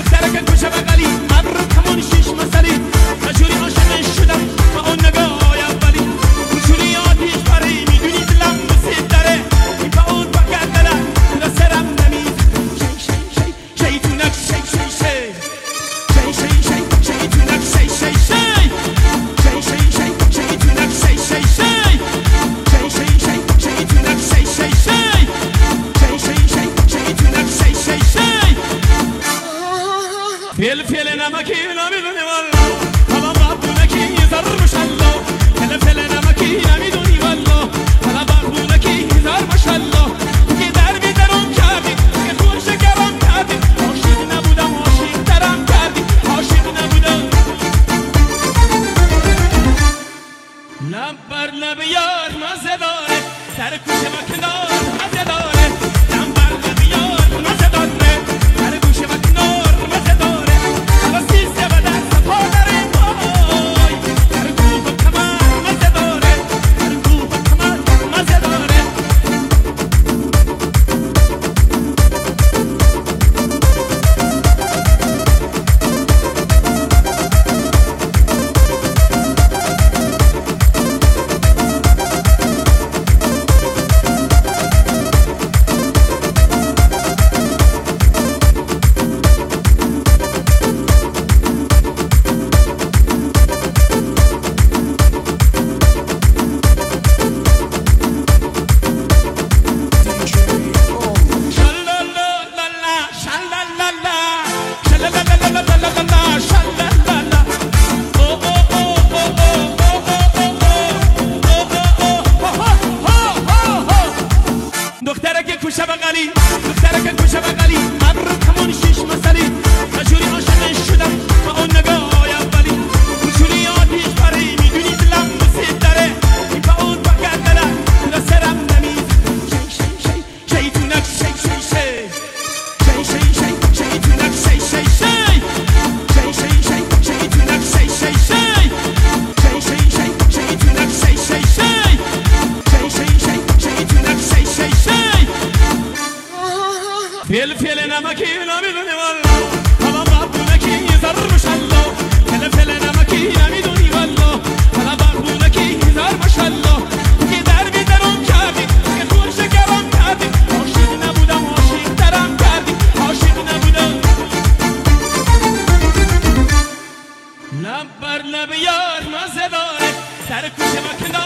دخترک کوچه بغلی ابر کمون شیش مسلی نجوری عاشقش شدم با اون نگاه اولی کوچولی آتیش پاره میدونی دلم مسید داره این با اون فقط دلم تو سرم نمید شیطونک شیطونک فلفل نمکی نمیدونی والا حالا بابونکی زر ماشالله فلفل نمکی نمیدونی والا حالا بابونکی زر ماشالله تو که در بیدرم کردی که تو شکرم کردی عاشق نبودم عاشق ترم کردی عاشق نبودم لب بر لب یار مزه داره در کوچه و کنار مزه داره لب بر لب یار مزه داره در کوچه و کنار مزه داره دخترک کوچه بغلی ابر کمون شیش مسلی نجوری عاشقش شدم با اون نگاه اولی کوچولی آتیش پاره میدونی دلم مسید داره این با اون فقط دلم تو سرم نمید شیطونک فلفل نمکی نمیدونی والا حالا بابونکی زر ماشالله فلفل نمکی نمیدونی والا حالا بابونکی زر ماشالله تو که در بیدرم کردی که تو شکرم کردی عاشق نبودم عاشق ترم کردی عاشق نبودم لب بر لب یار مزه داره در کوچه و کنار